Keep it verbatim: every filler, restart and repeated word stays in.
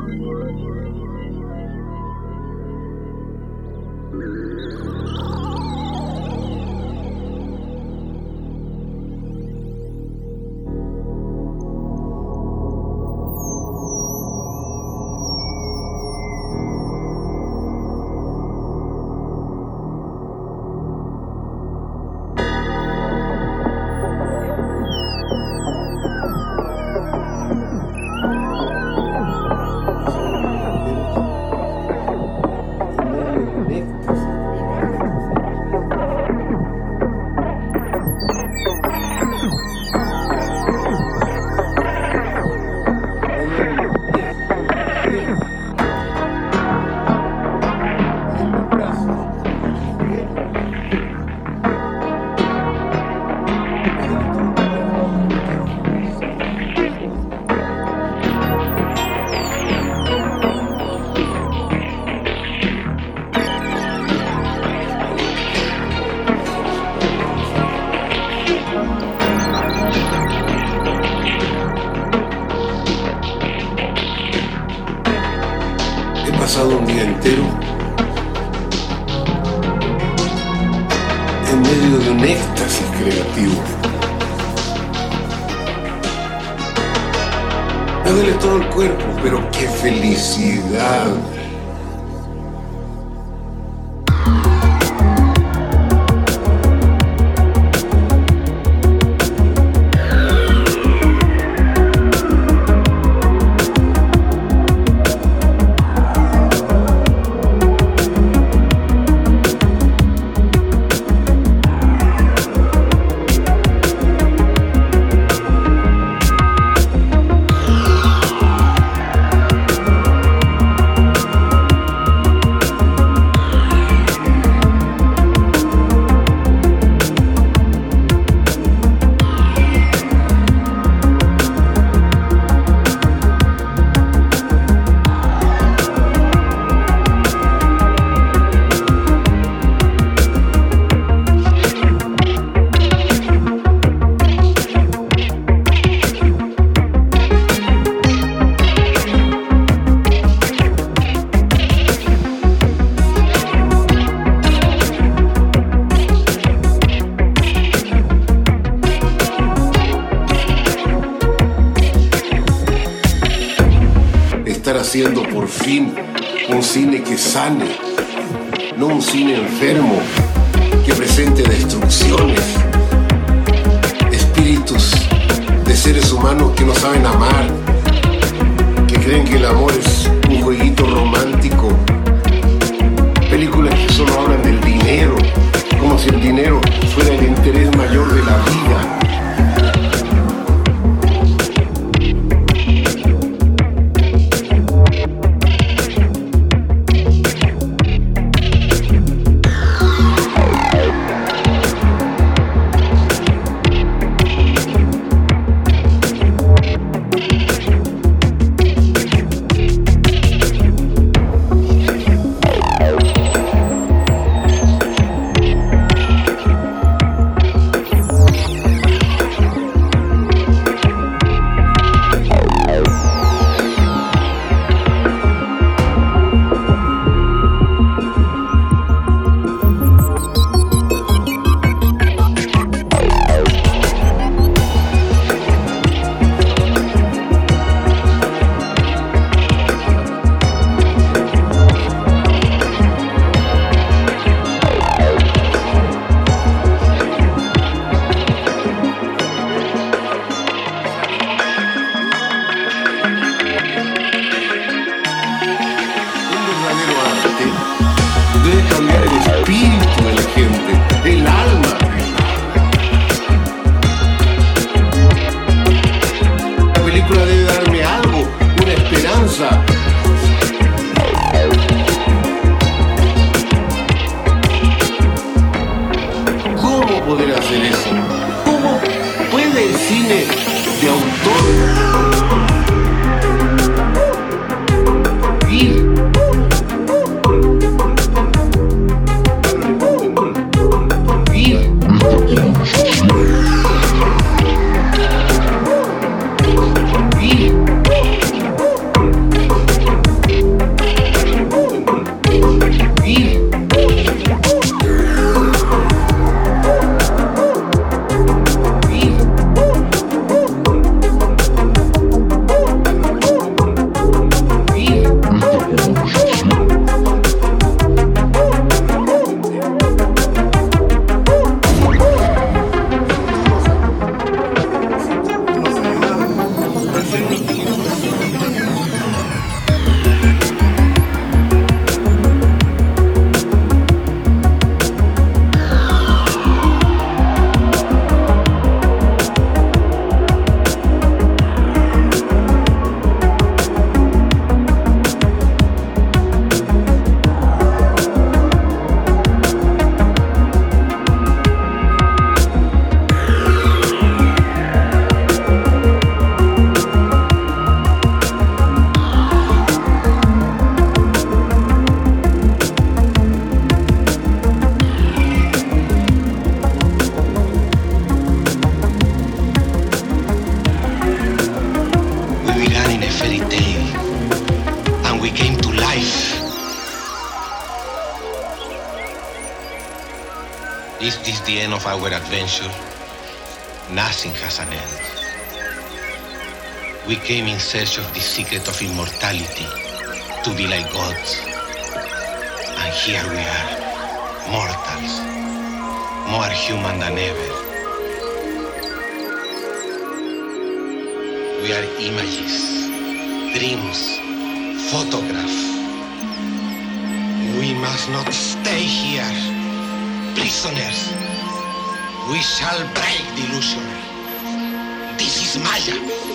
pasado un día entero en medio de un éxtasis creativo. Me duele todo el cuerpo, pero qué felicidad. Haciendo por fin un cine que sane, no un cine enfermo que presente destrucciones, espíritus de seres humanos que no saben amar, que creen que el amor es un jueguito romántico, películas que solo hablan del dinero, como si el dinero fuera el interés mayor de la vida. Is this the end of our adventure? Nothing has an end. We came in search of the secret of immortality, to be like gods. And here we are, mortals, more human than ever. We are images, dreams, photographs. We must not stay here, prisoners. We shall break the illusion. This is Maya.